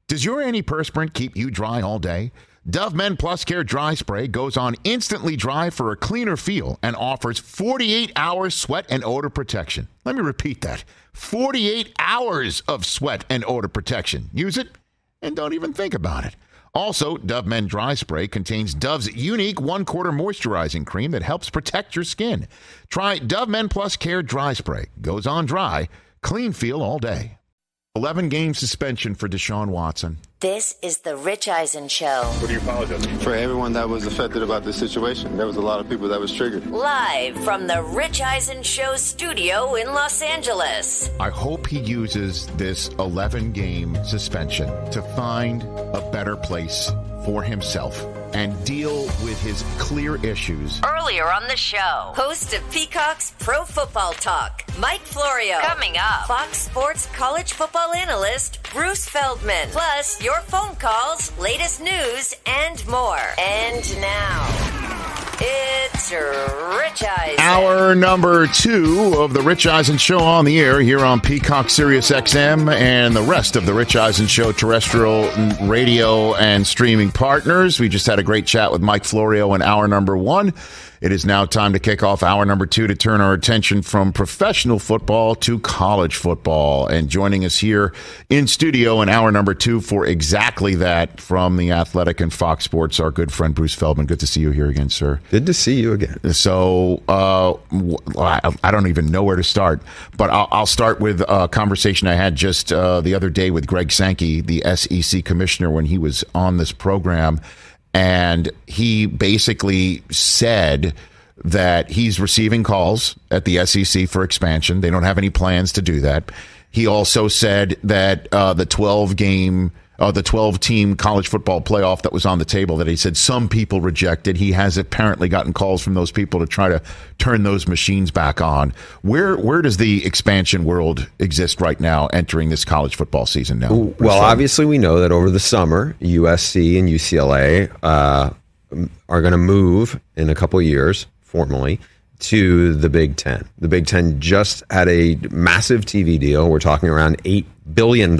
Does your antiperspirant keep you dry all day? Dove Men Plus Care Dry Spray goes on instantly dry for a cleaner feel and offers 48 hours sweat and odor protection. Let me repeat that. 48 hours of sweat and odor protection. Use it and don't even think about it. Also, Dove Men Dry Spray contains Dove's unique 1/4 moisturizing cream that helps protect your skin. Try Dove Men Plus Care Dry Spray. Goes on dry, clean feel all day. 11-game suspension for Deshaun Watson. This is the Rich Eisen Show. What are you apologizing for? Everyone that was affected about this situation. There was a lot of people that was triggered. Live from the Rich Eisen Show studio in Los Angeles. I hope he uses this 11-game suspension to find a better place for himself and deal with his clear issues. Earlier on the show, host of Peacock's Pro Football Talk, Mike Florio. Coming up, Fox Sports college football analyst Bruce Feldman. Plus, your phone calls, latest news, and more. And now, it's Rich Eisen. Hour number 2 of the Rich Eisen Show on the air here on Peacock Sirius XM and the rest of the Rich Eisen Show terrestrial radio and streaming partners. We just had a great chat with Mike Florio in hour number 1. It is now time to kick off hour number 2 to turn our attention from professional football to college football. And joining us here in studio in hour number 2 for exactly that from The Athletic and Fox Sports, our good friend Bruce Feldman. Good to see you here again, sir. Good to see you again. So I don't even know where to start, but I'll start with a conversation I had just the other day with Greg Sankey, the SEC commissioner, when he was on this program. And he basically said that he's receiving calls at the SEC for expansion. They don't have any plans to do that. He also said that the 12-team college football playoff that was on the table, that he said some people rejected. He has apparently gotten calls from those people to try to turn those machines back on. Where does the expansion world exist right now entering this college football season now? Well, obviously we know that over the summer, USC and UCLA are going to move in a couple of years, formally, to the Big Ten. The Big Ten just had a massive TV deal. We're talking around $8 billion.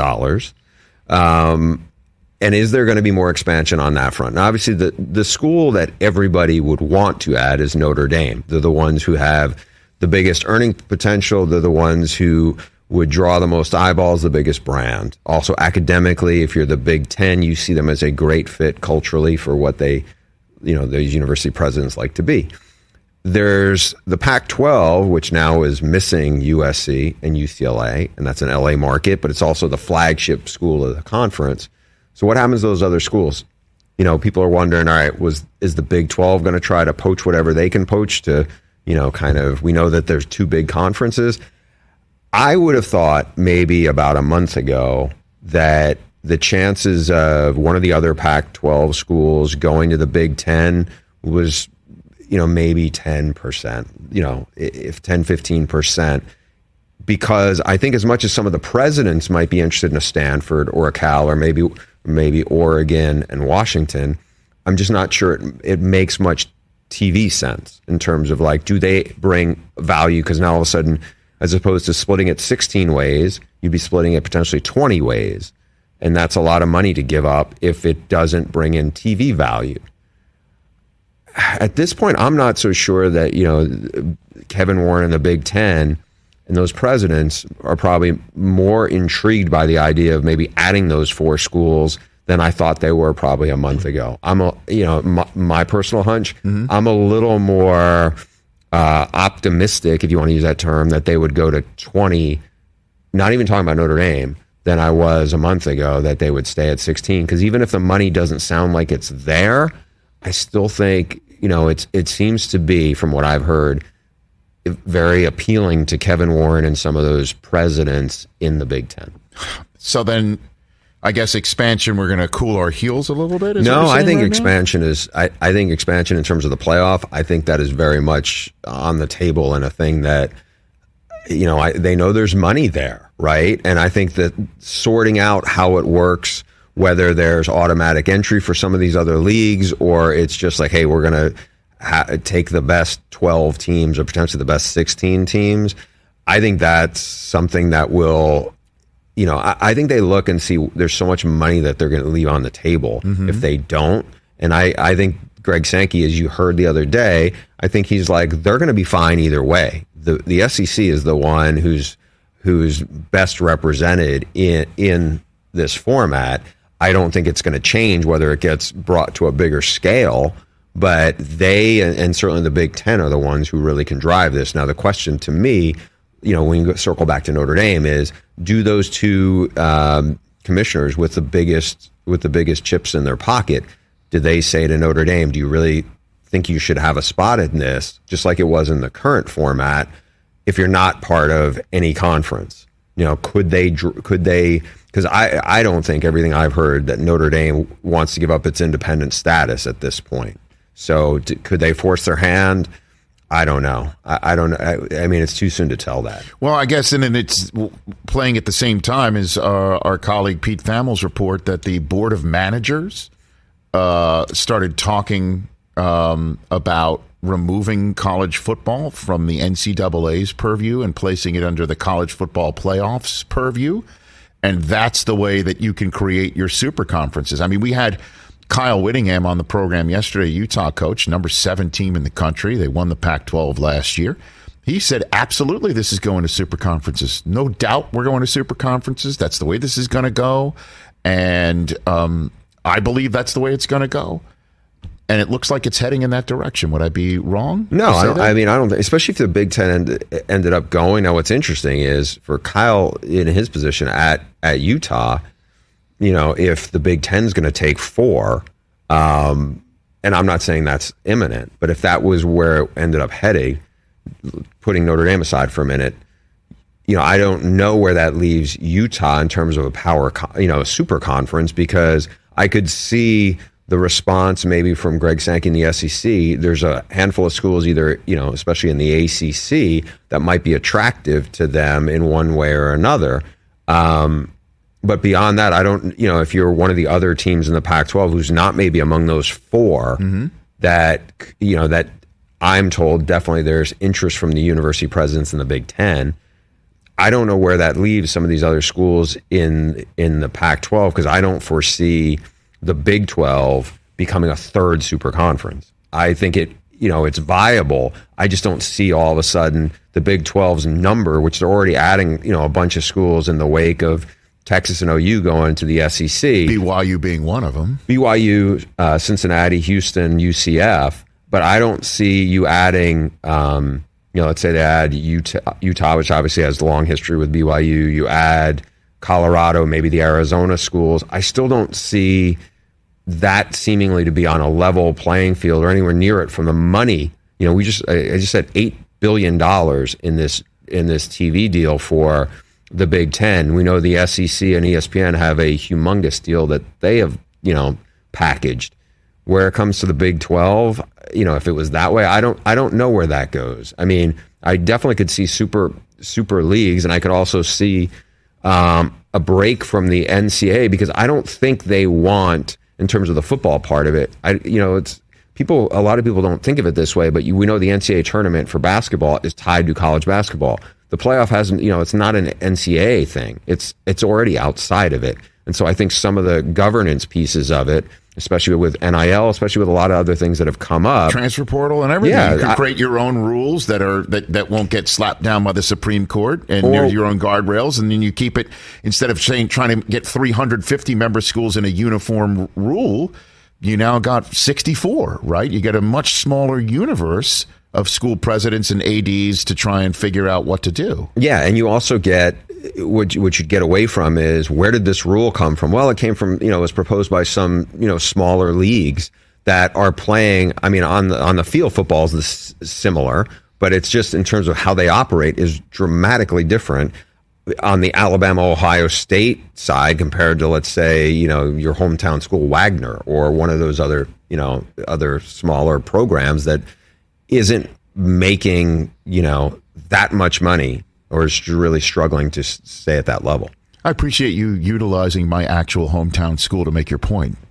And is there going to be more expansion on that front? Now, obviously, the school that everybody would want to add is Notre Dame. They're the ones who have the biggest earning potential. They're the ones who would draw the most eyeballs, the biggest brand. Also, academically, if you're the Big Ten, you see them as a great fit culturally for what those university presidents like to be. There's the Pac-12, which now is missing USC and UCLA, and that's an LA market, but it's also the flagship school of the conference. So what happens to those other schools? People are wondering, all right, is the Big 12 going to try to poach whatever they can poach to, we know that there's 2 big conferences. I would have thought maybe about a month ago that the chances of one of the other Pac-12 schools going to the Big Ten was maybe 10%, if 10, 15%, because I think as much as some of the presidents might be interested in a Stanford or a Cal or maybe Oregon and Washington, I'm just not sure it makes much TV sense in terms of do they bring value? Because now all of a sudden, as opposed to splitting it 16 ways, you'd be splitting it potentially 20 ways. And that's a lot of money to give up if it doesn't bring in TV value. At this point, I'm not so sure that, Kevin Warren and the Big Ten and those presidents are probably more intrigued by the idea of maybe adding those 4 schools than I thought they were probably a month ago. My personal hunch, I'm a little more optimistic, if you want to use that term, that they would go to 20, not even talking about Notre Dame, than I was a month ago, that they would stay at 16. Because even if the money doesn't sound like it's there, I still think, it seems to be, from what I've heard, very appealing to Kevin Warren and some of those presidents in the Big Ten. So then, I guess expansion, we're going to cool our heels a little bit? No, I think expansion is, I think expansion in terms of the playoff, I think that is very much on the table and a thing that, they know there's money there, right? And I think that sorting out how it works, whether there's automatic entry for some of these other leagues, or it's just hey, we're going to take the best 12 teams or potentially the best 16 teams. I think that's something that will, I think they look and see there's so much money that they're going to leave on the table if they don't. And I think Greg Sankey, as you heard the other day, I think he's like, they're going to be fine either way. The SEC is the one who's best represented in this format. I don't think it's going to change whether it gets brought to a bigger scale, but they and certainly the Big Ten are the ones who really can drive this. Now, the question to me, when you circle back to Notre Dame, is do those two commissioners with the biggest chips in their pocket, do they say to Notre Dame, do you really think you should have a spot in this, just like it was in the current format, if you're not part of any conference? Could they, because I don't think everything I've heard that Notre Dame wants to give up its independent status at this point. So could they force their hand? I don't know. I don't know. I mean, it's too soon to tell that. Well, I guess, and then it's playing at the same time as our colleague Pete Thamel's report that the Board of Managers started talking about removing college football from the NCAA's purview and placing it under the college football playoffs purview. And that's the way that you can create your super conferences. I mean, we had Kyle Whittingham on the program yesterday, Utah coach, number 7 team in the country. They won the Pac-12 last year. He said, absolutely, this is going to super conferences. No doubt we're going to super conferences. That's the way this is going to go. And I believe that's the way it's going to go. And it looks like it's heading in that direction. Would I be wrong? No, I don't. Especially if the Big Ten ended up going. Now, what's interesting is for Kyle in his position at Utah, if the Big Ten is going to take 4, and I'm not saying that's imminent, but if that was where it ended up heading, putting Notre Dame aside for a minute, I don't know where that leaves Utah in terms of a power, a super conference, because I could see the response maybe from Greg Sankey in the SEC. There's a handful of schools, either, especially in the ACC, that might be attractive to them in one way or another. But beyond that, I don't, if you're one of the other teams in the Pac-12 who's not maybe among those 4, that I'm told definitely there's interest from the university presidents in the Big Ten. I don't know where that leaves some of these other schools in the Pac-12, because I don't foresee the Big 12 becoming a 3rd super conference. I think it's viable. I just don't see all of a sudden the Big 12's number, which they're already adding, a bunch of schools in the wake of Texas and OU going to the SEC. BYU being one of them. BYU, Cincinnati, Houston, UCF. But I don't see you adding, let's say they add Utah, which obviously has a long history with BYU. You add Colorado, maybe the Arizona schools. I still don't see that seemingly to be on a level playing field or anywhere near it from the money. I just said $8 billion in this TV deal for the Big Ten. We know the SEC and ESPN have a humongous deal that they have, packaged. Where it comes to the Big 12, if it was that way, I don't know where that goes. I mean, I definitely could see super leagues, and I could also see a break from the NCAA, because I don't think they want, in terms of the football part of it, it's people. A lot of people don't think of it this way, but we know the NCAA tournament for basketball is tied to college basketball. The playoff hasn't, it's not an NCAA thing. It's already outside of it, and so I think some of the governance pieces of it, especially with NIL, especially with a lot of other things that have come up, transfer portal and everything. Yeah, you can create your own rules that won't get slapped down by the Supreme Court, and your own guardrails, and then you keep it, instead of trying to get 350 member schools in a uniform rule, you now got 64, right? You get a much smaller universe of school presidents and ADs to try and figure out what to do. Yeah, and you also get what you get away from is, where did this rule come from? Well, it came from, it was proposed by some, smaller leagues that are playing. I mean, on the field, football is similar, but it's just in terms of how they operate is dramatically different on the Alabama, Ohio State side compared to, let's say, your hometown school, Wagner, or one of those other, other smaller programs that isn't making, that much money, or is really struggling to stay at that level. I appreciate you utilizing my actual hometown school to make your point.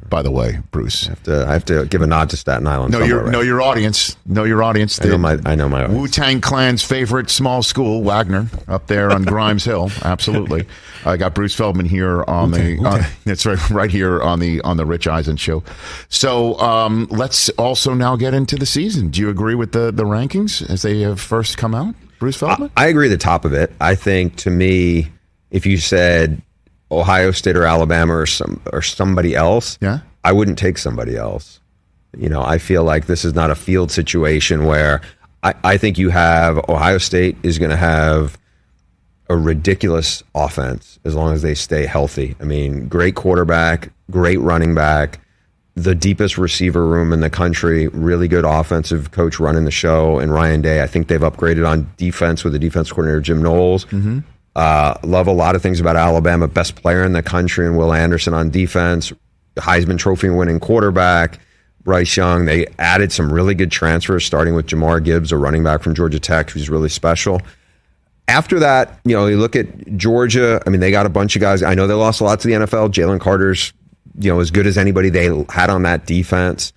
by the way, Bruce. I have to give a nod to Staten Island. Know your audience. Know your audience. I know my audience. Wu-Tang Clan's favorite small school, Wagner, up there on Grimes Hill. Absolutely. I got Bruce Feldman here on that's right here on the Rich Eisen show. So let's also now get into the season. Do you agree with the rankings as they have first come out, Bruce Feldman? I agree the top of it. I think, to me, if you said Ohio State or Alabama or somebody else, yeah, I wouldn't take somebody else. I feel like this is not a field situation where I think you have Ohio State is going to have a ridiculous offense as long as they stay healthy. I mean, great quarterback, great running back, the deepest receiver room in the country, really good offensive coach running the show, and Ryan Day. I think they've upgraded on defense with the defense coordinator, Jim Knowles. Mm-hmm. Love a lot of things about Alabama. Best player in the country, and Will Anderson on defense. Heisman Trophy winning quarterback, Bryce Young. They added some really good transfers, starting with Jamar Gibbs, a running back from Georgia Tech, who's really special. After that, you look at Georgia. I mean, they got a bunch of guys. I know they lost a lot to the NFL. Jalen Carter's, as good as anybody they had on that defense.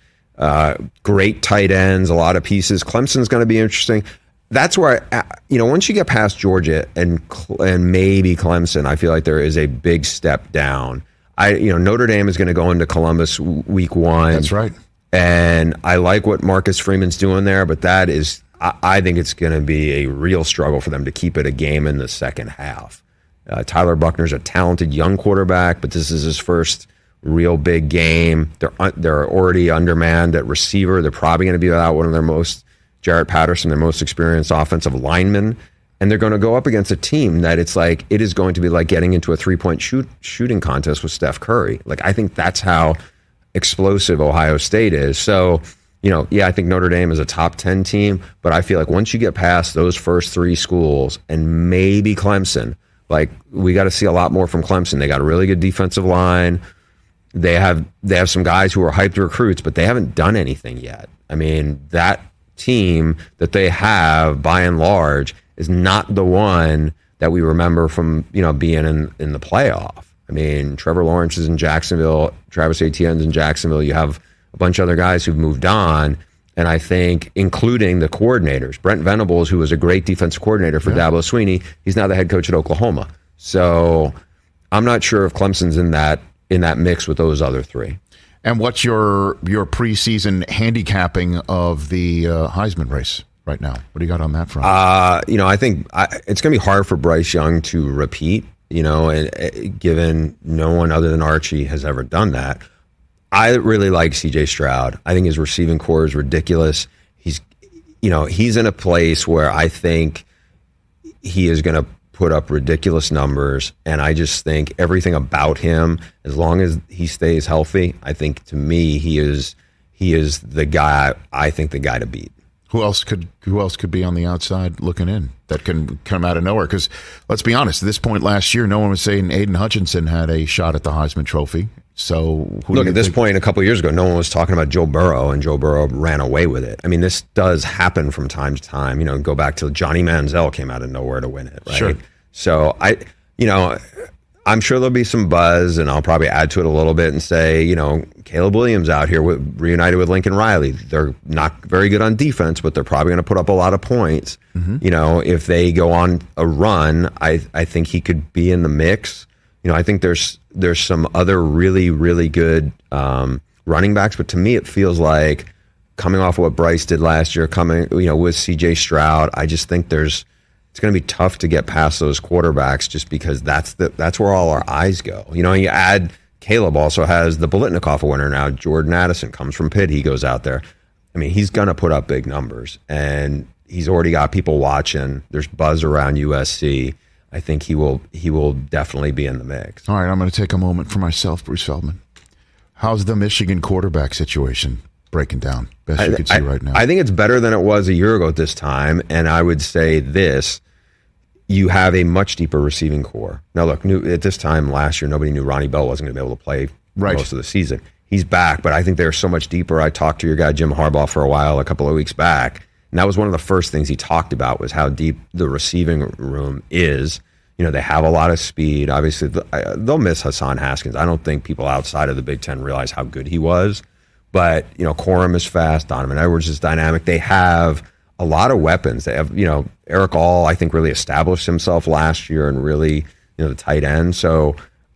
Great tight ends, a lot of pieces. Clemson's going to be interesting. That's where, once you get past Georgia and maybe Clemson, I feel like there is a big step down. Notre Dame is going to go into Columbus week 1. That's right. And I like what Marcus Freeman's doing there, but that is, I think it's going to be a real struggle for them to keep it a game in the second half. Tyler Buckner's a talented young quarterback, but this is his first real big game. They're already undermanned at receiver. They're probably going to be without one of their Jarrett Patterson, their most experienced offensive lineman, and they're going to go up against a team that it is going to be like getting into a 3-point shooting contest with Steph Curry. I think that's how explosive Ohio State is. So, I think Notre Dame is a top 10 team, but I feel like once you get past those first 3 schools and maybe Clemson, we got to see a lot more from Clemson. They got a really good defensive line. They have some guys who are hyped recruits, but they haven't done anything yet. I mean, that team that they have, by and large, is not the one that we remember from being in the playoff. I mean, Trevor Lawrence is in Jacksonville, Travis Etienne's in Jacksonville. You have a bunch of other guys who've moved on, and I think including the coordinators, Brent Venables, who was a great defensive coordinator for Dabo Swinney, he's now the head coach at Oklahoma. So I'm not sure if Clemson's in that mix with those other 3. And what's your preseason handicapping of the Heisman race right now? What do you got on that front? I think it's going to be hard for Bryce Young to repeat, and given no one other than Archie has ever done that. I really like C.J. Stroud. I think his receiving core is ridiculous. He's in a place where I think he is going to put up ridiculous numbers, and I just think everything about him, as long as he stays healthy, I think, to me, he is the guy. I think the guy to beat. Who else could be on the outside looking in that can come out of nowhere? Because let's be honest, at this point last year, no one was saying Aiden Hutchinson had a shot at the Heisman Trophy. So at this point, a couple of years ago, no one was talking about Joe Burrow, and Joe Burrow ran away with it. I mean, this does happen from time to time. Go back to Johnny Manziel came out of nowhere to win it, right? Sure. So I'm sure there'll be some buzz, and I'll probably add to it a little bit and say, Caleb Williams out here reunited with Lincoln Riley. They're not very good on defense, but they're probably going to put up a lot of points. Mm-hmm. If they go on a run, I think he could be in the mix. I think there's some other really, really good running backs, but to me, it feels like coming off of what Bryce did last year, with C.J. Stroud, I just think it's going to be tough to get past those quarterbacks just because that's where all our eyes go. You add Caleb also has the Biletnikoff winner now. Jordan Addison comes from Pitt. He goes out there. I mean, he's going to put up big numbers, and he's already got people watching. There's buzz around USC. I think he will definitely be in the mix. All right, I'm going to take a moment for myself, Bruce Feldman. How's the Michigan quarterback situation breaking down? Best you could see right now. I think it's better than it was a year ago at this time, and I would say this. You have a much deeper receiving core. Now, look, at this time last year, nobody knew Ronnie Bell wasn't going to be able to play most of the season. He's back, but I think they're so much deeper. I talked to your guy, Jim Harbaugh, for a while, a couple of weeks back, and that was one of the first things he talked about was how deep the receiving room is. They have a lot of speed. Obviously, they'll miss Hassan Haskins. I don't think people outside of the Big Ten realize how good he was. But, Corum is fast. Donovan Edwards is dynamic. They have a lot of weapons. They have, Eric All, I think, really established himself last year and really, the tight end. So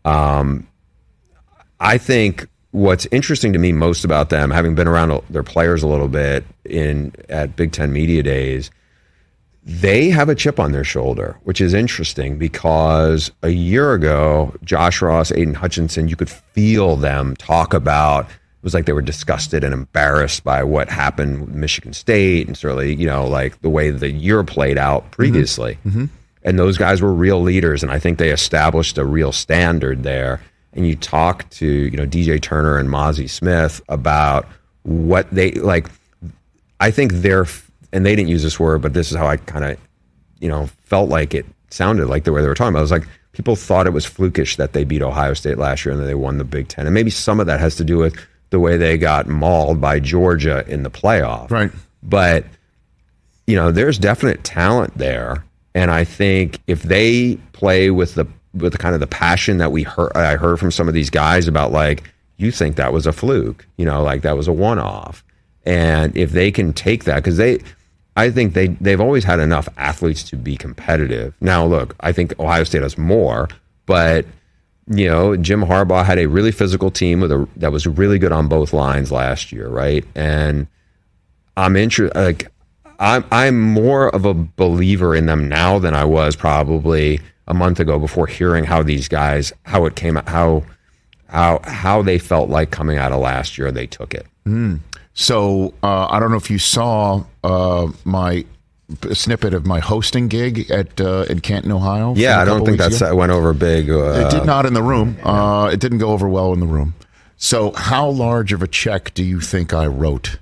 I think what's interesting to me most about them, having been around their players a little bit at Big Ten Media Days, they have a chip on their shoulder, which is interesting because a year ago, Josh Ross, Aiden Hutchinson, you could feel them talk about, it was like they were disgusted and embarrassed by what happened with Michigan State and certainly, like the way the year played out previously. Mm-hmm. And those guys were real leaders, and I think they established a real standard there. And you talk to, DJ Turner and Mozzie Smith about what they, like, I think they're, and they didn't use this word, but this is how I kind of, felt like it sounded like the way they were talking about it. It was like people thought it was flukish that they beat Ohio State last year and that they won the Big Ten. And maybe some of that has to do with the way they got mauled by Georgia in the playoff. Right. But, there's definite talent there. And I think if they play with the kind of the passion that I heard from some of these guys about, like, you think that was a fluke, like that was a one-off. And if they can take that, because I think they've always had enough athletes to be competitive. Now, look, I think Ohio State has more, but Jim Harbaugh had a really physical team that was really good on both lines last year, right? And I'm interested. Like, I'm more of a believer in them now than I was probably a month ago before hearing how these guys, how it came out, how they felt like coming out of last year. They took it. Mm. So I don't know if you saw my snippet of my hosting gig in Canton, Ohio. Yeah, I don't think that went over big. It did not in the room. It didn't go over well in the room. So how large of a check do you think I wrote?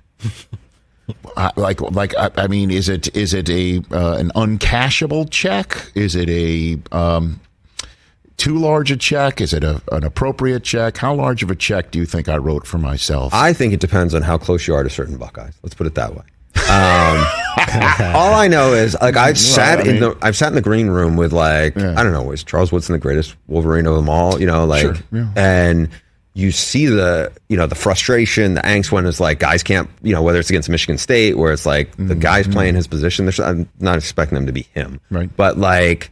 I mean, is it an uncashable check? Is it a too large a check? Is it an appropriate check? How large of a check do you think I wrote for myself? I think it depends on how close you are to certain Buckeyes. Let's put it that way. All I know is, like, I've sat in the green room with, like, I don't know, is Charles Woodson the greatest Wolverine of them all? Sure, yeah. And you see the frustration, the angst when it's like guys can't, whether it's against Michigan State, where it's like the guy's playing his position. I'm not expecting them to be him, right? But, like,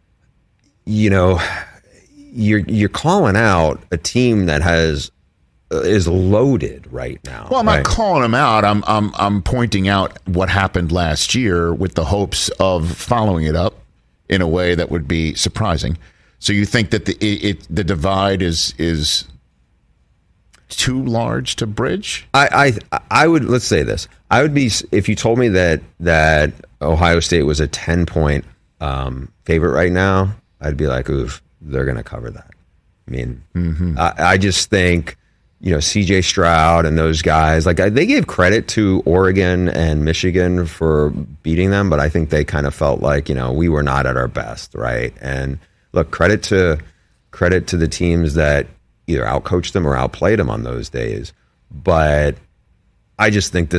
you're calling out a team that is loaded right now. Well, I'm not calling them out. I'm pointing out what happened last year with the hopes of following it up in a way that would be surprising. So you think that the divide is too large to bridge? I would, let's say this. I would be, if you told me that Ohio State was a 10-point favorite right now, I'd be like, oof, they're going to cover that. I mean, I just think, CJ Stroud and those guys, like, they gave credit to Oregon and Michigan for beating them, but I think they kind of felt like, we were not at our best, right? And look, credit to the teams that either outcoached them or outplayed them on those days. But I just think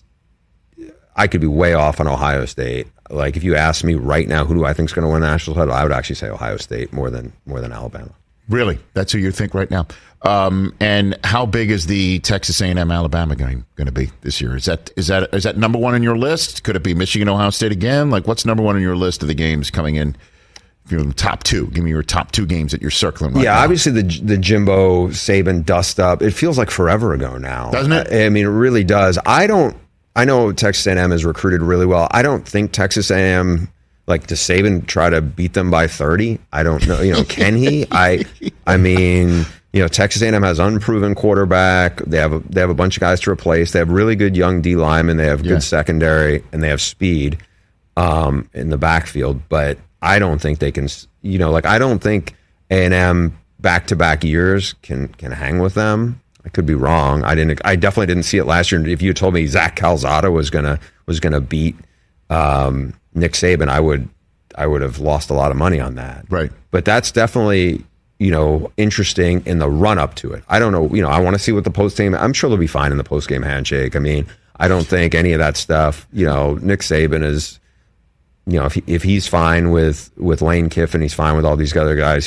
I could be way off on Ohio State. Like, if you ask me right now, who do I think is going to win the national title, I would actually say Ohio State more than Alabama. Really? That's who you think right now? And how big is the Texas A&M Alabama game going to be this year? Is that number one on your list? Could it be Michigan Ohio State again? Like, what's number one on your list of the games coming in? Top two. Give me your top two games that you're circling right now. Yeah, obviously the Jimbo Saban dust up. It feels like forever ago now, doesn't it? I mean, it really does. I know Texas A&M is recruited really well. I don't think Texas A&M, like, does Saban try to beat them by 30? I don't know. Can he? I mean, Texas A&M has unproven quarterback. They have a bunch of guys to replace. They have really good young D linemen. They have good secondary, and they have speed in the backfield. But I don't think they can. I don't think A&M back-to-back years can hang with them. I could be wrong. I definitely didn't see it last year. If you had told me Zach Calzada was gonna beat Nick Saban, I would have lost a lot of money on that. Right. But that's definitely interesting in the run up to it. I don't know. I want to see what the post game. I'm sure they'll be fine in the post game handshake. I mean, I don't think any of that stuff. Nick Saban is if he's fine with Lane Kiffin, he's fine with all these other guys.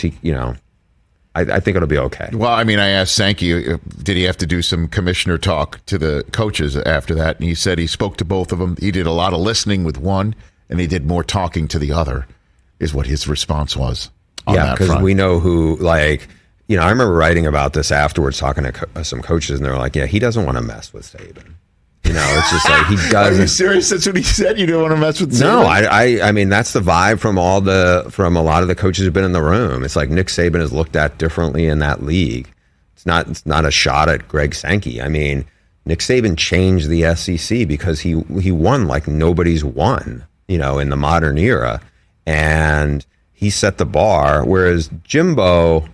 I think it'll be okay. Well, I mean, I asked Sankey, did he have to do some commissioner talk to the coaches after that? And he said he spoke to both of them. He did a lot of listening with one, and he did more talking to the other, is what his response was. Yeah, because we know who, I remember writing about this afterwards, talking to some coaches, and they were like, yeah, he doesn't want to mess with Saban. It's just like he doesn't. Are you serious? That's what he said? You don't want to mess with Saban? No, I mean, that's the vibe from a lot of the coaches who've been in the room. It's like Nick Saban is looked at differently in that league. It's not a shot at Greg Sankey. I mean, Nick Saban changed the SEC because he won like nobody's won, in the modern era. And he set the bar, whereas Jimbo,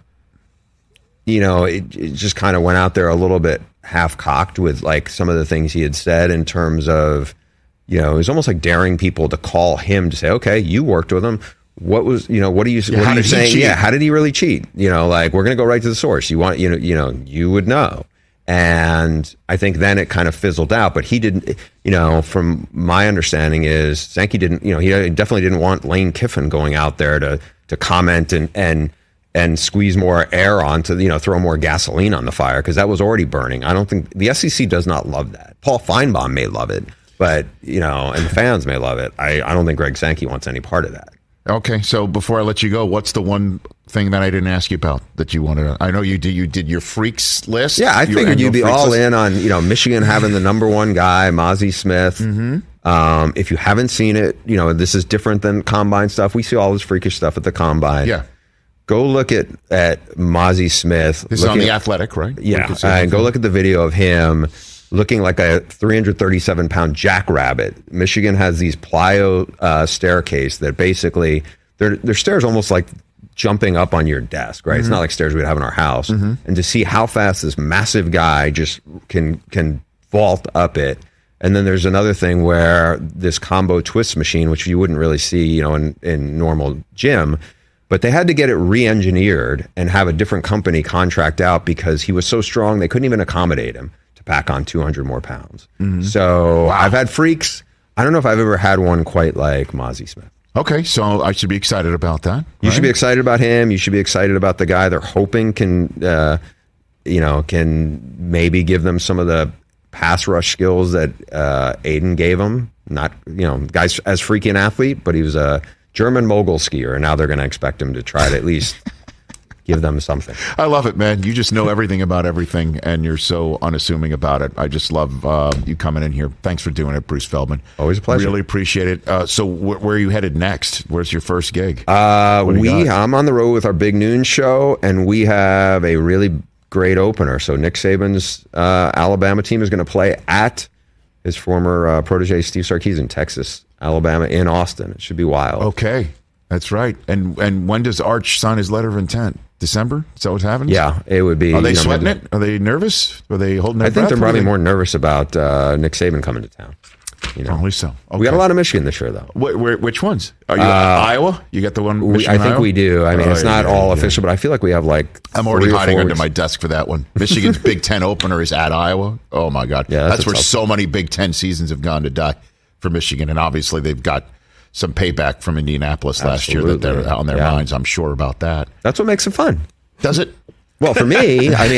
it just kind of went out there a little bit half-cocked with like some of the things he had said in terms of, it was almost like daring people to call him to say, okay, you worked with him. What was, what are you saying? Yeah, how did he really cheat? We're going to go right to the source. You want, you would know. And I think then it kind of fizzled out, but he didn't, from my understanding is Sankey didn't, he definitely didn't want Lane Kiffin going out there to comment and squeeze more air on to, throw more gasoline on the fire, because that was already burning. I don't think the SEC does not love that. Paul Feinbaum may love it, but, and the fans may love it. I don't think Greg Sankey wants any part of that. Okay, so before I let you go, what's the one thing that I didn't ask you about that you wanted to? I know you did your freaks list. Yeah, I figured you'd be all in on Michigan having the number one guy, Mozzie Smith. Mm-hmm. If you haven't seen it, this is different than combine stuff. We see all this freakish stuff at the combine. Yeah. Go look at Mozzie Smith. This is on The Athletic, right? Yeah, and go look at the video of him looking like a 337-pound jackrabbit. Michigan has these plyo staircase that basically they're stairs almost like jumping up on your desk, right? Mm-hmm. It's not like stairs we'd have in our house. Mm-hmm. And to see how fast this massive guy just can vault up it. And then there's another thing where this combo twist machine, which you wouldn't really see, in normal gym, but they had to get it re-engineered and have a different company contract out because he was so strong they couldn't even accommodate him to pack on 200 more pounds. Mm-hmm. So wow. I've had freaks. I don't know if I've ever had one quite like Mozzie Smith. Okay, so I should be excited about that. You should be excited about him. You should be excited about the guy they're hoping can maybe give them some of the pass rush skills that Aiden gave him. Not, guy's as freaky an athlete, but he was a German mogul skier, and now they're going to expect him to try to at least give them something. I love it, man. You just know everything about everything, and you're so unassuming about it. I just love you coming in here. Thanks for doing it, Bruce Feldman. Always a pleasure. Really appreciate it. So where are you headed next? Where's your first gig? I'm on the road with our Big Noon show, and we have a really great opener. So Nick Saban's Alabama team is going to play at his former protege Steve Sarkisian, Texas, Alabama, in Austin. It should be wild. Okay, that's right. And when does Arch sign his letter of intent? December? Is that what happens? Yeah, it would be. Are they sweating it? Are they nervous? Are they holding their breath? I think they're probably more nervous about Nick Saban coming to town. Probably so. Okay. We got a lot of Michigan this year, though. Which ones? Are you Iowa? You got the one Michigan, I think Iowa? we do. I mean, it's not all official, but I feel like we have I'm already hiding under my desk for that one. Michigan's Big Ten opener is at Iowa. Oh, my God. Yeah, that's where so many Big Ten seasons have gone to die for Michigan. And obviously, they've got some payback from Indianapolis last year that they're on their minds. I'm sure about that. That's what makes it fun. Does it? Well, for me, I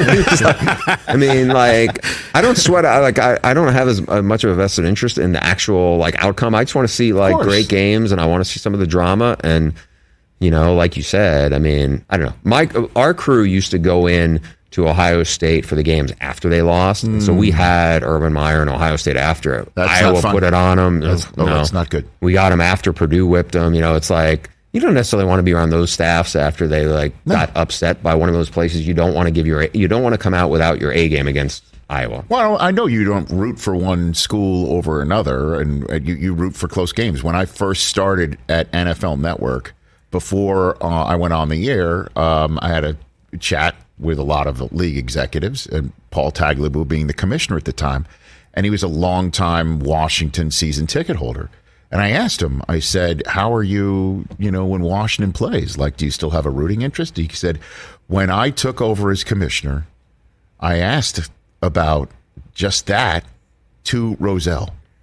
don't sweat. I don't have as much of a vested interest in the actual outcome. I just want to see great games, and I want to see some of the drama. And like you said, I mean, I don't know. Our crew used to go in to Ohio State for the games after they lost, and so we had Urban Meyer and Ohio State after. Iowa put it on them. That's not good. We got them after Purdue whipped them. It's like, you don't necessarily want to be around those staffs after they got upset by one of those places. You don't want to come out without your A game against Iowa. Well, I know you don't root for one school over another, and you root for close games. When I first started at NFL Network, before I went on the air, I had a chat with a lot of the league executives, and Paul Tagliabue being the commissioner at the time, and he was a longtime Washington season ticket holder. And I asked him, I said, how are you, when Washington plays? Do you still have a rooting interest? He said, when I took over as commissioner, I asked about just that to Rozelle.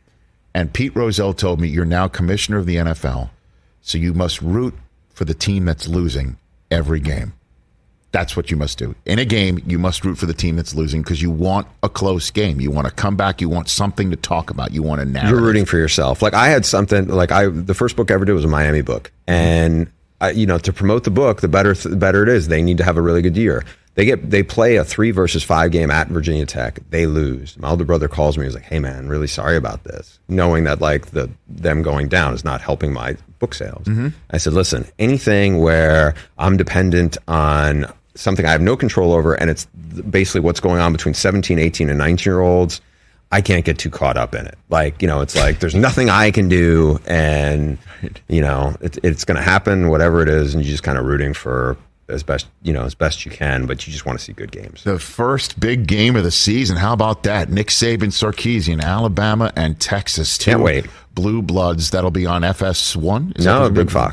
And Pete Rozelle told me, you're now commissioner of the NFL, so you must root for the team that's losing every game. That's what you must do. In a game, you must root for the team that's losing because you want a close game. You want to come back. You want something to talk about. You want a narrative. You're rooting for yourself. Like I had something, the first book I ever did was a Miami book. And, to promote the book, the better it is. They need to have a really good year. They play a 3 versus 5 game at Virginia Tech. They lose. My older brother calls me. He's like, "Hey man, really sorry about this." Knowing that them going down is not helping my book sales. Mm-hmm. I said, "Listen, anything where I'm dependent on something I have no control over, and it's basically what's going on between 17, 18, and 19-year-olds, I can't get too caught up in it. It's like there's nothing I can do, and it's going to happen, whatever it is, and you're just kind of rooting for." As best you can, but you just want to see good games. The first big game of the season. How about that? Nick Saban, Sarkisian, Alabama and Texas. Can't wait. Blue Bloods. That'll be on FS1. Big Fox.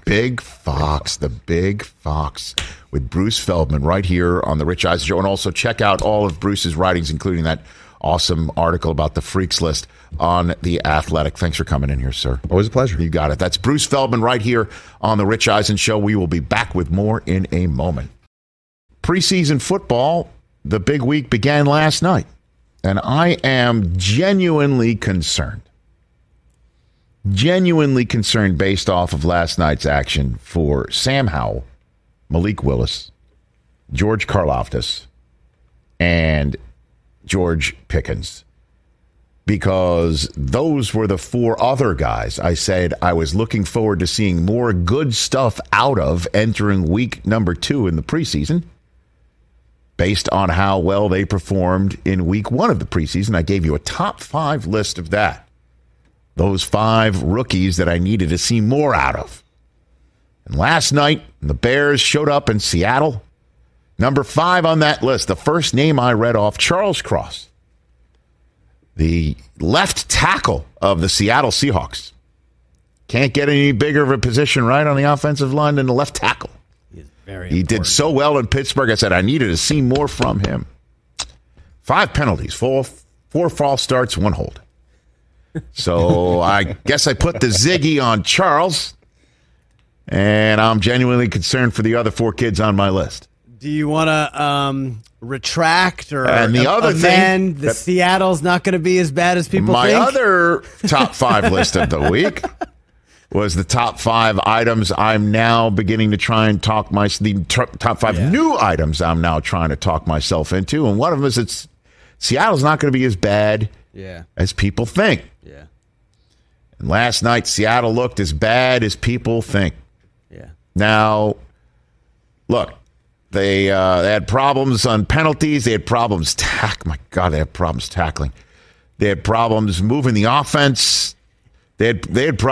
The Big Fox with Bruce Feldman right here on the Rich Eisen Show. And also check out all of Bruce's writings, including that awesome article about the Freaks List on The Athletic. Thanks for coming in here, sir. Always a pleasure. You got it. That's Bruce Feldman right here on the Rich Eisen Show. We will be back with more in a moment. Preseason football, the big week began last night, and I am genuinely concerned. Genuinely concerned based off of last night's action for Sam Howell, Malik Willis, George Karlaftis, and George Pickens, because those were the 4 other guys I said I was looking forward to seeing more good stuff out of entering week number 2 in the preseason based on how well they performed in week 1 of the preseason. I gave you a top 5 list of that. Those 5 rookies that I needed to see more out of. And last night, the Bears showed up in Seattle. Number 5 on that list, the first name I read off, Charles Cross, the left tackle of the Seattle Seahawks. Can't get any bigger of a position right on the offensive line than the left tackle. He did so well in Pittsburgh. I said I needed to see more from him. 5 penalties, 4 false starts, 1 hold. So I guess I put the Ziggy on Charles, and I'm genuinely concerned for the other 4 kids on my list. Do you want to retract or and the other amend? Thing the Seattle's not going to be as bad as people think? My other top 5 list of the week was the top 5 items I'm now beginning to try and talk top 5 new items I'm now trying to talk myself into. And one of them is Seattle's not going to be as bad as people think. Yeah. And last night, Seattle looked as bad as people think. Yeah. Now, look. They had problems on penalties. They had problems they had problems tackling. They had problems moving the offense. This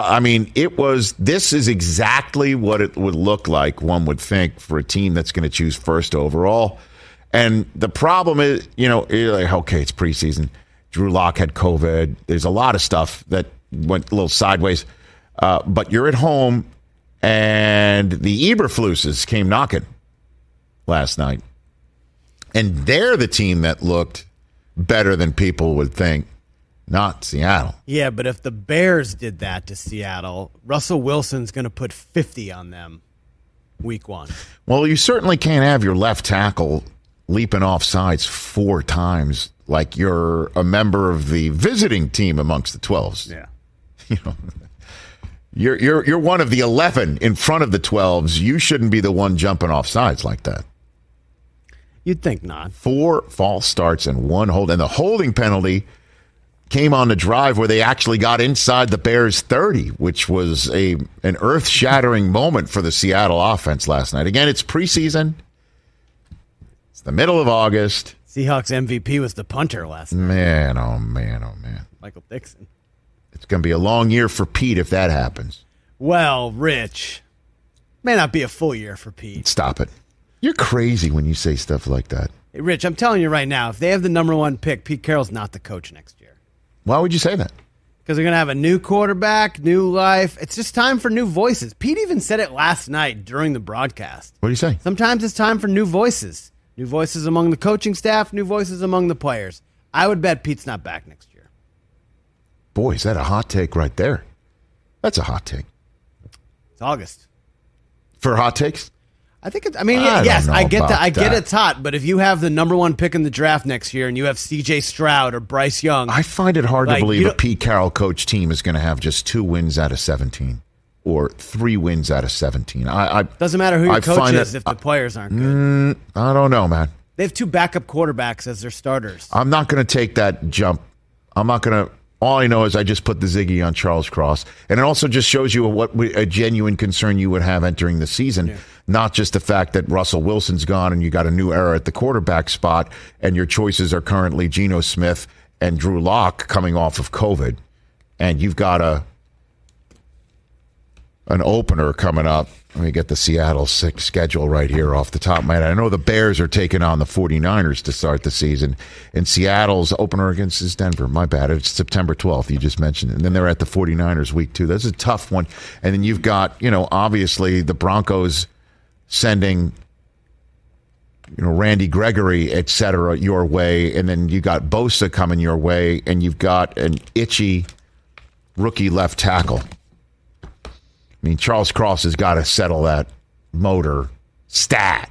is exactly what it would look like, one would think, for a team that's going to choose first overall. And the problem is, you're like, okay, it's preseason. Drew Lock had COVID. There's a lot of stuff that went a little sideways. But you're at home, and the Eberfluses came knocking last night. And they're the team that looked better than people would think, not Seattle. Yeah, but if the Bears did that to Seattle, Russell Wilson's going to put 50 on them week 1. Well, you certainly can't have your left tackle leaping off sides 4 times like you're a member of the visiting team amongst the 12s. Yeah. You're one of the 11 in front of the 12s. You shouldn't be the one jumping off sides like that. You'd think not. 4 false starts and 1 hold. And the holding penalty came on the drive where they actually got inside the Bears' 30, which was an earth-shattering moment for the Seattle offense last night. Again, it's preseason. It's the middle of August. Seahawks MVP was the punter last night. Man, oh man, oh man. Michael Dixon. It's going to be a long year for Pete if that happens. Well, Rich, may not be a full year for Pete. Stop it. You're crazy when you say stuff like that. Hey, Rich, I'm telling you right now, if they have the number 1 pick, Pete Carroll's not the coach next year. Why would you say that? Because they're going to have a new quarterback, new life. It's just time for new voices. Pete even said it last night during the broadcast. What do you say? Sometimes it's time for new voices. New voices among the coaching staff, new voices among the players. I would bet Pete's not back next year. Boy, is that a hot take right there. That's a hot take. It's August. For hot takes? I think it's, I mean, yes, I get that. I get that. it's hot, but if you have the number 1 pick in the draft next year and you have C.J. Stroud or Bryce Young. I find it hard to believe a Pete Carroll coach team is going to have just 2 wins out of 17 or 3 wins out of 17. Doesn't matter who your coach is if the players aren't good. I don't know, man. They have 2 backup quarterbacks as their starters. I'm not going to take that jump. I'm not going to. All I know is I just put the Ziggy on Charles Cross. And it also just shows you what a genuine concern you would have entering the season. Yeah. Not just the fact that Russell Wilson's gone and you got a new era at the quarterback spot and your choices are currently Geno Smith and Drew Lock coming off of COVID. And you've got an opener coming up. Let me get the Seattle schedule right here off the top of my head. I know the Bears are taking on the 49ers to start the season. And Seattle's opener against is Denver. My bad. It's September 12th. You just mentioned it. And then they're at the 49ers week 2. That's a tough one. And then you've got, obviously the Broncos sending, Randy Gregory, et cetera, your way. And then you got Bosa coming your way. And you've got an itchy rookie left tackle. I mean, Charles Cross has got to settle that motor stat.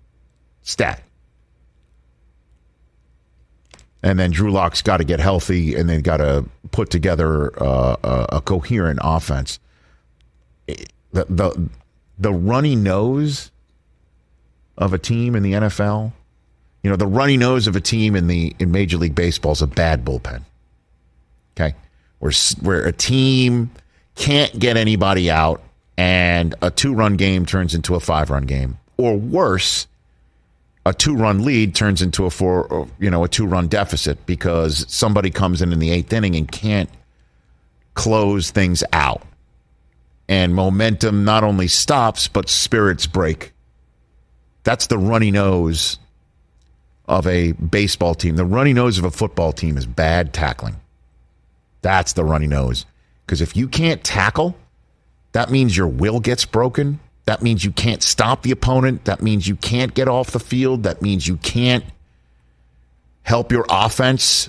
And then Drew Lock's got to get healthy and then got to put together a coherent offense. The runny nose of a team in the NFL, the runny nose of a team in Major League Baseball is a bad bullpen. Okay? Where a team can't get anybody out, and a 2-run game turns into a 5-run game, or worse, a 2-run lead turns into a 2-run deficit because somebody comes in the 8th inning and can't close things out, and momentum not only stops but spirits break. That's the runny nose of a baseball team. The runny nose of a football team is bad tackling. That's the runny nose. Because if you can't tackle, that means your will gets broken. That means you can't stop the opponent. That means you can't get off the field. That means you can't help your offense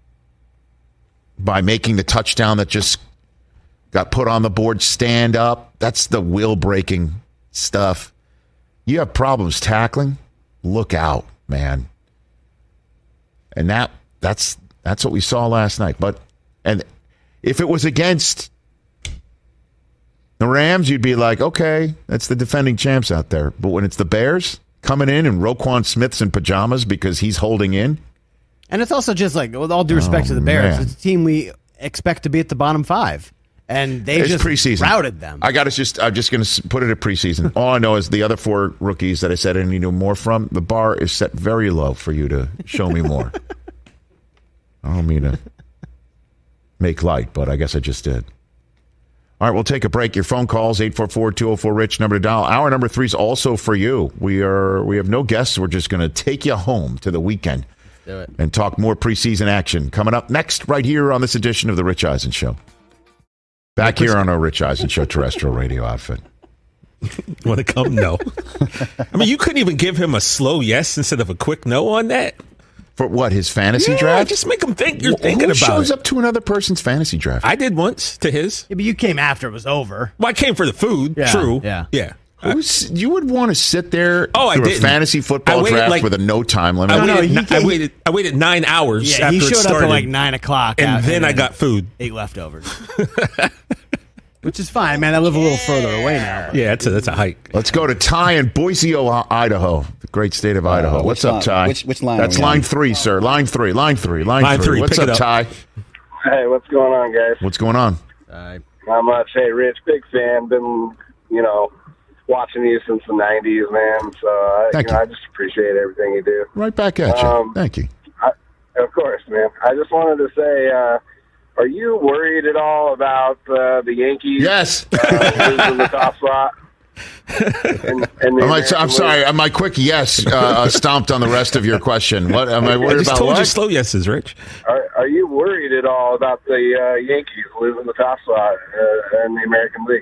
by making the touchdown that just got put on the board stand up. That's the will-breaking stuff. You have problems tackling, look out, man. And that's what we saw last night. And if it was against the Rams, you'd be like, okay, that's the defending champs out there. But when it's the Bears coming in and Roquan Smith's in pajamas because he's holding in. And it's also just like, with all due respect to the Bears, it's a team we expect to be at the bottom 5. And they just preseason. Routed them. I'm just going to put it at preseason. All I know is the other 4 rookies that I said I need to know more from, the bar is set very low for you to show me more. I don't mean to make light, but I guess I just did. All right, we'll take a break. Your phone calls, 844-204-RICH, number to dial. Hour number 3 is also for you. We have no guests. We're just going to take you home to the weekend and talk more preseason action. Coming up next right here on this edition of The Rich Eisen Show. Back here on our Rich Eisen Show terrestrial radio outfit. Want to come? No. I mean, you couldn't even give him a slow yes instead of a quick no on that? For what, his fantasy draft? Just make him think you're thinking about it. Who shows up to another person's fantasy draft? I did once to his. Yeah, but you came after it was over. Well, I came for the food. Yeah, true. Yeah. You would want to sit there through a fantasy football draft with a no time limit? I waited 9 hours after it started. He showed up at like 9 o'clock. And then I got food. Ate leftovers. Which is fine, man. I live a little further away now. But. Yeah, that's a hike. Let's go to Ty in Boise, Idaho, the great state of Idaho. What's up, Ty? Which line? That's line 3, sir. Line 3. What's up, Ty? Hey, what's going on, guys? What's going on? Not much. Hey, Rich, big fan. Been, watching you since the 90s, man. So, I just appreciate everything you do. Right back at you. Thank you. Of course, man. I just wanted to say, are you worried at all about the Yankees? Yes. Losing the top spot? I'm sorry. My quick yes stomped on the rest of your question. What am I worried about? I just told what? you slow yeses, Rich. Are you worried at all about the Yankees losing the top spot in the American League?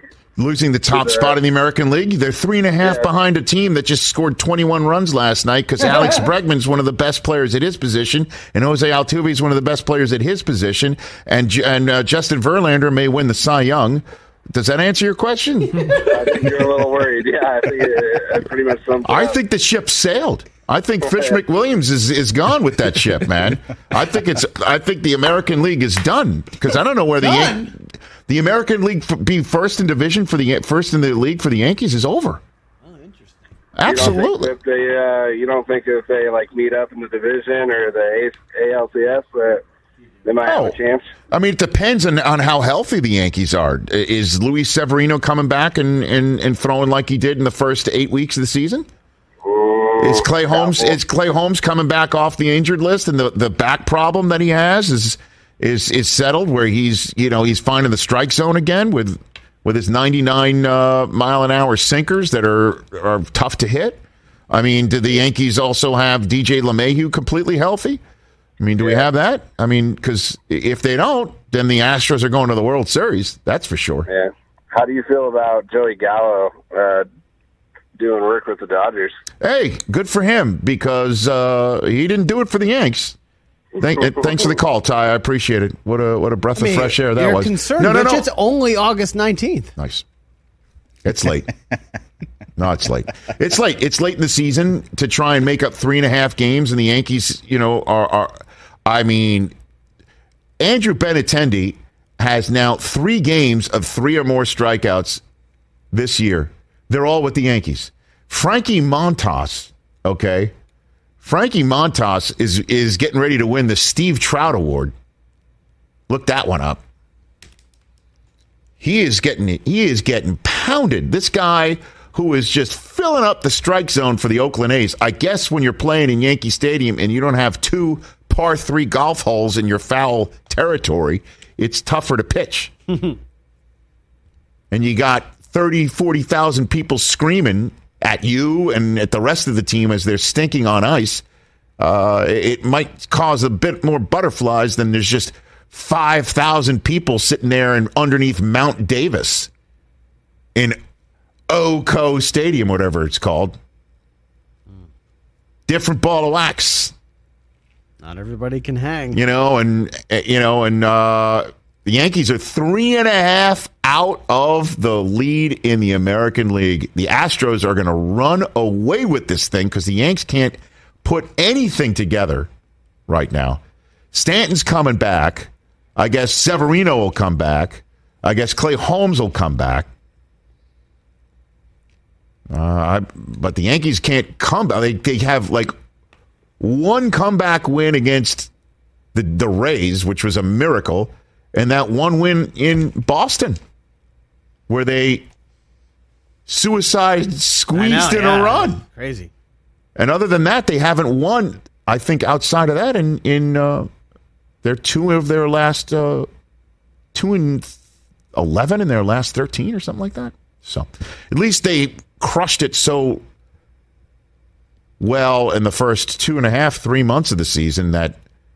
losing the top spot in the American League. They're 3.5 behind a team that just scored 21 runs last night because Alex Bregman's one of the best players at his position, and Jose Altuve is one of the best players at his position, and Justin Verlander may win the Cy Young. Does that answer your question? I think you're a little worried. Yeah, I think it pretty much sums I up. think the ship sailed. I think Fish McWilliams is gone with that ship, man. I think the American League is done because I don't know where the American League be first in division first in the league for the Yankees is over. Oh, interesting. Absolutely. You don't think if they like meet up in the division or the ALCS that they might have a chance? I mean, it depends on how healthy the Yankees are. Is Luis Severino coming back and throwing like he did in the first 8 weeks of the season? Is Clay Holmes coming back off the injured list, and the back problem that he has is settled, where he's finding the strike zone again with his 99 mile an hour sinkers that are tough to hit? I mean, do the Yankees also have DJ LeMahieu completely healthy? I mean, do we have that? I mean, because if they don't, then the Astros are going to the World Series. That's for sure. Yeah. How do you feel about Joey Gallo doing work with the Dodgers? Hey, good for him because he didn't do it for the Yanks. Thanks for the call, Ty. I appreciate it. What a breath of fresh air that was. Concerned, no. It's only August 19th. Nice. It's late. No, it's late. It's late. It's late in the season to try and make up 3.5 games, and the Yankees, are. I mean, Andrew Benintendi has now 3 games of 3 or more strikeouts this year. They're all with the Yankees. Frankie Montas, okay? Frankie Montas is getting ready to win the Steve Trout Award. Look that one up. He is getting pounded. This guy who is just filling up the strike zone for the Oakland A's. I guess when you're playing in Yankee Stadium and you don't have 2 par 3 golf holes in your foul territory, it's tougher to pitch. And you got 30, 40,000 people screaming at you and at the rest of the team as they're stinking on ice. It might cause a bit more butterflies than there's just 5,000 people sitting there and underneath Mount Davis in Oco Stadium, whatever it's called. Different ball of wax. Not everybody can hang. The Yankees are 3.5 out of the lead in the American League. The Astros are going to run away with this thing because the Yanks can't put anything together right now. Stanton's coming back. I guess Severino will come back. I guess Clay Holmes will come back. But the Yankees can't come back. They have like one comeback win against the Rays, which was a miracle, and that one win in Boston where they suicide squeezed in a run. Crazy. And other than that, they haven't won, I think, outside of that in their 2 of their last 2 and 11 in their last 13 or something like that. So at least they crushed it so well in the first 2.5, 3 months of the season that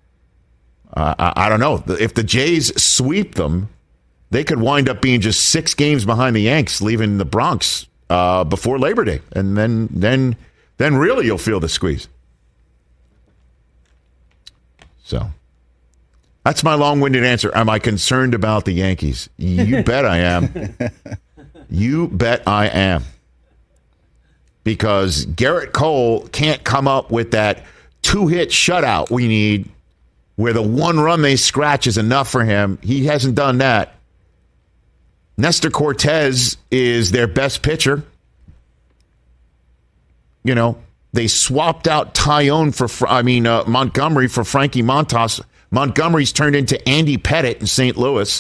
I don't know. If the Jays sweep them, they could wind up being just 6 games behind the Yanks, leaving the Bronx before Labor Day. And then really you'll feel the squeeze. So that's my long-winded answer. Am I concerned about the Yankees? You bet I am. You bet I am. Because Garrett Cole can't come up with that 2-hit shutout we need where the 1 run they scratch is enough for him. He hasn't done that. Nestor Cortez is their best pitcher. They swapped out Montgomery for Frankie Montas. Montgomery's turned into Andy Pettit in St. Louis.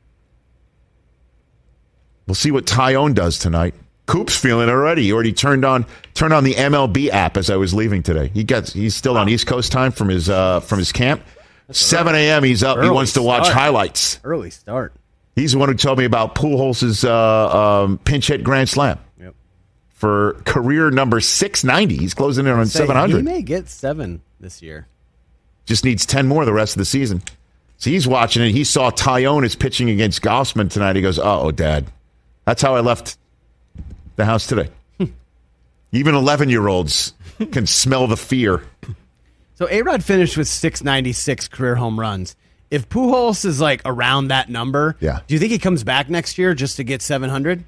We'll see what Tyone does tonight. Coop's feeling it already. He already turned on the MLB app as I was leaving today. He's still on East Coast time from his camp. 7 a.m. He's up. He wants to watch highlights. Early start. He's the one who told me about Pujols' pinch hit grand slam. Yep. For career number 690. He's closing in on 700. He may get 7 this year. Just needs 10 more the rest of the season. So he's watching it. He saw Tyone is pitching against Gausman tonight. He goes, "Uh-oh, Dad. That's how I left the house today. Even 11-year-olds can smell the fear. So A-Rod finished with 696 career home runs. If Pujols is like around that number, do you think he comes back next year just to get 700?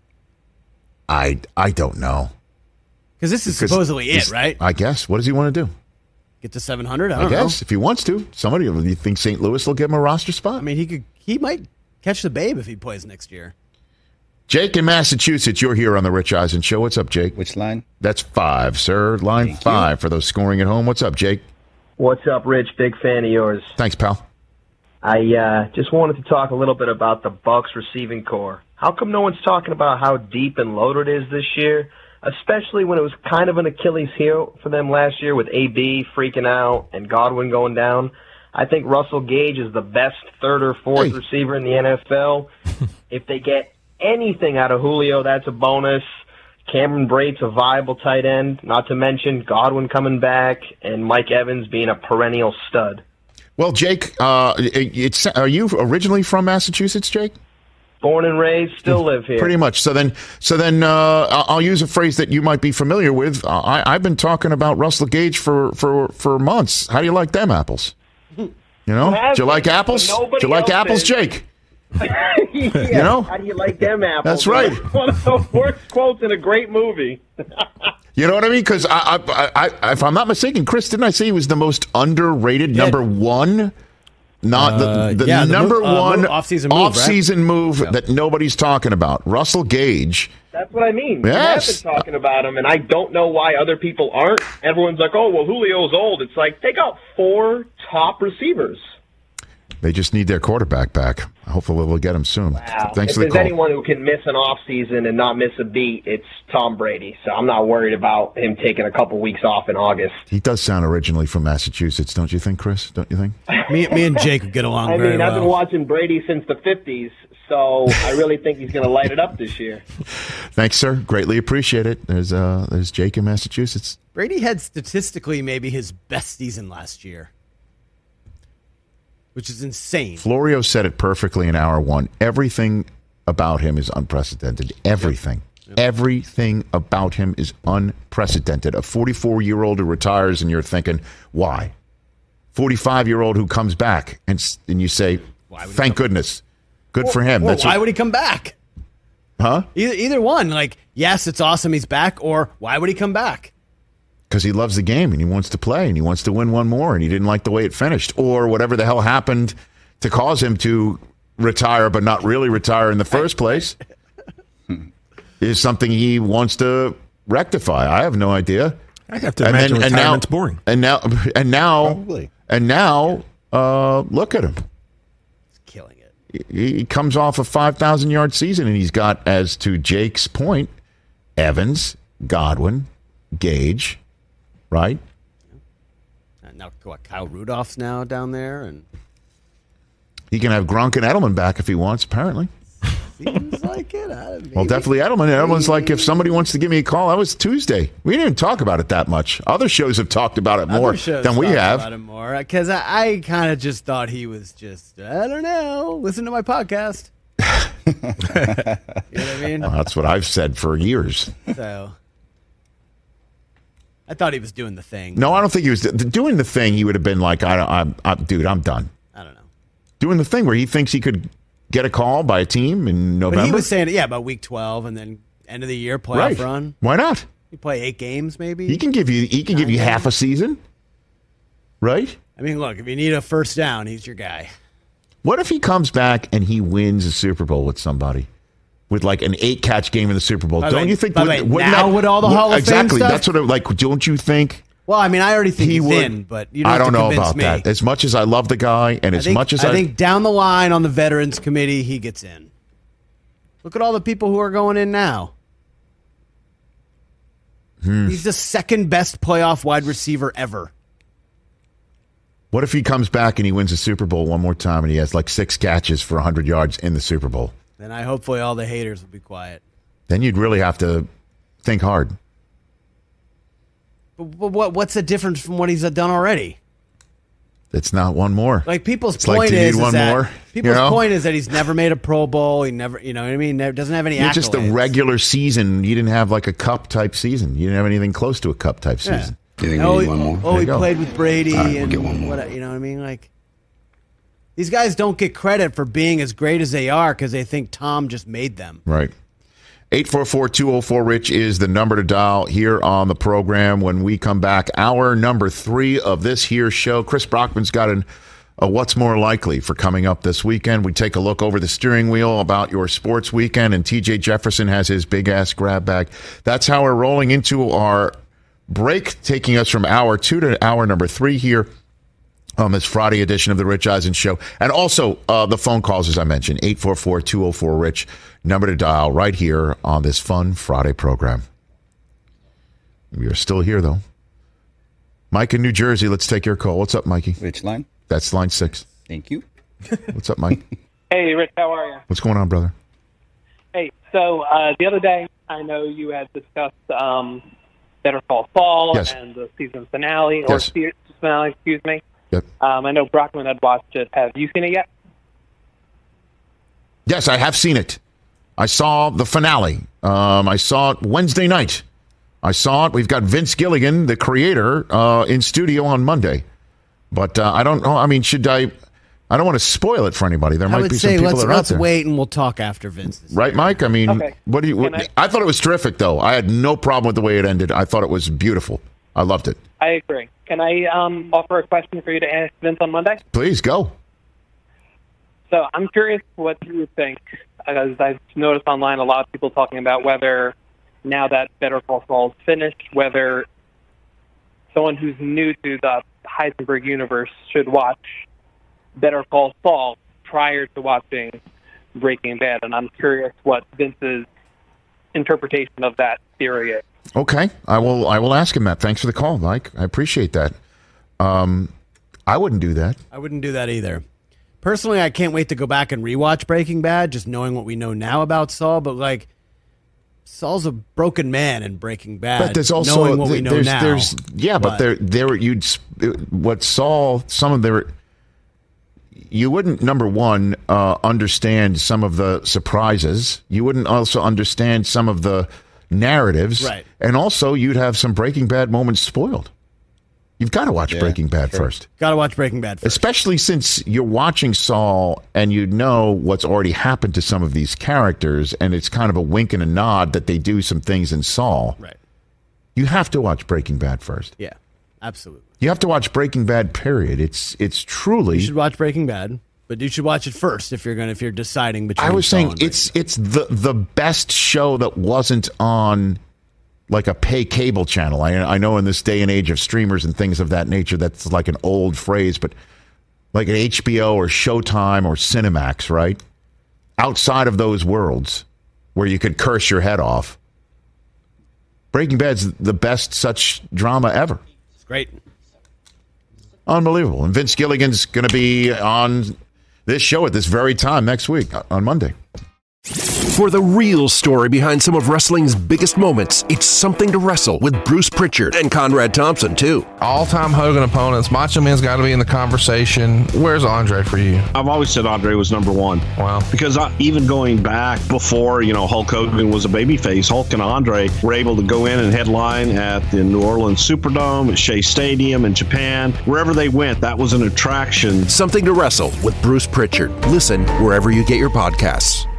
I don't know. Because this is supposedly it, right? I guess. What does he want to do? Get to 700? I guess if he wants to. Do you think St. Louis will give him a roster spot? I mean, he might catch the babe if he plays next year. Jake in Massachusetts, you're here on the Rich Eisen Show. What's up, Jake? Which line? That's 5, sir. Line 5 for those scoring at home. What's up, Jake? What's up, Rich? Big fan of yours. Thanks, pal. I just wanted to talk a little bit about the Bucks receiving core. How come no one's talking about how deep and loaded it is this year, especially when it was kind of an Achilles heel for them last year with AB freaking out and Godwin going down? I think Russell Gage is the best third or fourth receiver in the NFL. If they get anything out of Julio, that's a bonus. Cameron Brate's a viable tight end, not to mention Godwin coming back and Mike Evans being a perennial stud. Well, Jake, are you originally from Massachusetts, Jake? Born and raised, still live here. Pretty much. So then, I'll use a phrase that you might be familiar with. I've been talking about Russell Gage for months. How do you like them apples? You know, do you like apples? Do you like apples, Jake? You know, how do you like them apples? That's right. One of the worst quotes in a great movie. You know what I mean? Because if I'm not mistaken, Chris, didn't I say he was the most underrated number one? Not the number one off-season move that nobody's talking about. Russell Gage. That's what I mean. Yes. I've been talking about him, and I don't know why other people aren't. Everyone's like, oh, well, Julio's old. It's like, they got 4 top receivers. They just need their quarterback back. Hopefully we'll get him soon. Wow. Thanks if for the there's call. anyone who can miss an off season and not miss a beat, it's Tom Brady. So I'm not worried about him taking a couple weeks off in August. He does sound originally from Massachusetts, don't you think, Chris? Don't you think? me and Jake would get along very well. I've been watching Brady since the 50s, so I really think he's going to light it up this year. Thanks, sir. Greatly appreciate it. There's Jake in Massachusetts. Brady had statistically maybe his best season last year, which is insane. Florio said it perfectly in hour one. Everything about him is unprecedented. Everything. Yep. Everything about him is unprecedented. A 44-year-old who retires and you're thinking, why? 45-year-old who comes back and you say, thank goodness. Good for him. Why would he come back? Huh? Either one. Like, yes, it's awesome he's back, or why would he come back? Because he loves the game and he wants to play and he wants to win one more and he didn't like the way it finished or whatever the hell happened to cause him to retire but not really retire in the first place is something he wants to rectify. I have no idea. I have to imagine retirement's boring. And now, look at him. He's killing it. He comes off a 5,000-yard season and he's got, as to Jake's point, Evans, Godwin, Gage. Right? Now, Kyle Rudolph's now down there, and he can have Gronk and Edelman back if he wants. Apparently, seems like it. Well, definitely Edelman. Edelman's like, if somebody wants to give me a call, that was Tuesday. We didn't even talk about it that much. Other shows have talked about it more than we have. About it more because I kind of just thought he was just I don't know. Listen to my podcast. You know what I mean? Well, that's what I've said for years. So. I thought he was doing the thing. No, I don't think he was doing the thing. He would have been like, dude, I'm done. I don't know. Doing the thing where he thinks he could get a call by a team in November. But he was saying, about week 12 and then end of the year playoff run. Why not? You play 8 games, maybe. He can give you half a season, right? I mean, look, if you need a first down, he's your guy. What if he comes back and he wins a Super Bowl with somebody? With like an 8-catch game in the Super Bowl, don't you think? With all the Hall of Fame exactly, stuff? that's what don't you think? Well, I mean, I already think he's in, but you don't I don't have to know convince about me. that. As much as I love the guy, and I think down the line on the Veterans Committee, he gets in. Look at all the people who are going in now. He's the second best playoff wide receiver ever. What if he comes back and he wins a Super Bowl one more time, and he has like 6 catches for 100 yards in the Super Bowl? Then hopefully all the haters will be quiet. Then you'd really have to think hard. But what's the difference from what he's done already? It's not one more. Like people's it's point like, is one that more? People's point is that he's never made a Pro Bowl. He never, you know what I mean? Doesn't have any accolades. Just the regular season. You didn't have like a cup type season. You didn't have anything close to a cup type season. Do you think we need one more? Oh, he played with Brady. All right, we'll and get one more. you know what I mean? Like, these guys don't get credit for being as great as they are because they think Tom just made them. Right. 844-204-RICH is the number to dial here on the program. When we come back, hour number 3 of this here show. Chris Brockman's got a What's More Likely for coming up this weekend. We take a look over the steering wheel about your sports weekend, and TJ Jefferson has his big-ass grab bag. That's how we're rolling into our break, taking us from hour 2 to hour number 3 here on this Friday edition of the Rich Eisen Show. And also the phone calls, as I mentioned, 844-204-RICH, number to dial right here on this fun Friday program. We are still here, though. Mike in New Jersey, let's take your call. What's up, Mikey? Which line? That's line 6. Thank you. What's up, Mike? Hey, Rich, how are you? What's going on, brother? Hey, so the other day, I know you had discussed Better Call Saul and the season finale, or season finale, excuse me. Yep. I know Brockman had watched it. Have you seen it yet? Yes, I have seen it. I saw the finale. I saw it Wednesday night. I saw it. We've got Vince Gilligan, the creator, in studio on Monday. But I don't know. I mean, should I? I don't want to spoil it for anybody. There might be some people that are out there. Let's wait and we'll talk after Vince. Right, Mike? I mean, what do you? I thought it was terrific, though. I had no problem with the way it ended. I thought it was beautiful. I loved it. I agree. Can I offer a question for you to ask Vince on Monday? Please, go. So I'm curious what you would think, because I've noticed online a lot of people talking about whether, now that Better Call Saul is finished, whether someone who's new to the Heisenberg universe should watch Better Call Saul prior to watching Breaking Bad. And I'm curious what Vince's interpretation of that theory is. Okay, I will ask him that. Thanks for the call, Mike. I appreciate that. I wouldn't do that. I wouldn't do that either. Personally, I can't wait to go back and rewatch Breaking Bad, just knowing what we know now about Saul. But like, Saul's a broken man in Breaking Bad. But there's also knowing what we know now. What Saul, some of their, you wouldn't, number one, understand some of the surprises. You wouldn't also understand some of the narratives, right? And also, you'd have some Breaking Bad moments spoiled. You've got to watch Breaking Bad first. Got to watch Breaking Bad first. Especially since you're watching Saul and you know what's already happened to some of these characters, and it's kind of a wink and a nod that they do some things in Saul. Right. You have to watch Breaking Bad first. Yeah, absolutely. You have to watch Breaking Bad, period. It's truly... You should watch Breaking Bad, but you should watch it first if you're deciding between I was Saul saying and it's the best show that wasn't on like a pay cable channel. I know in this day and age of streamers and things of that nature, that's like an old phrase, but like an HBO or Showtime or Cinemax, right? Outside of those worlds where you could curse your head off, Breaking Bad's the best such drama ever. It's great. Unbelievable. And Vince Gilligan's going to be on this show at this very time next week on Monday. For the real story behind some of wrestling's biggest moments, it's Something to Wrestle with Bruce Pritchard and Conrad Thompson, too. All-time Hogan opponents. Macho Man's got to be in the conversation. Where's Andre for you? I've always said Andre was number one. Wow. Because even going back before, Hulk Hogan was a babyface, Hulk and Andre were able to go in and headline at the New Orleans Superdome, at Shea Stadium in Japan. Wherever they went, that was an attraction. Something to Wrestle with Bruce Pritchard. Listen wherever you get your podcasts.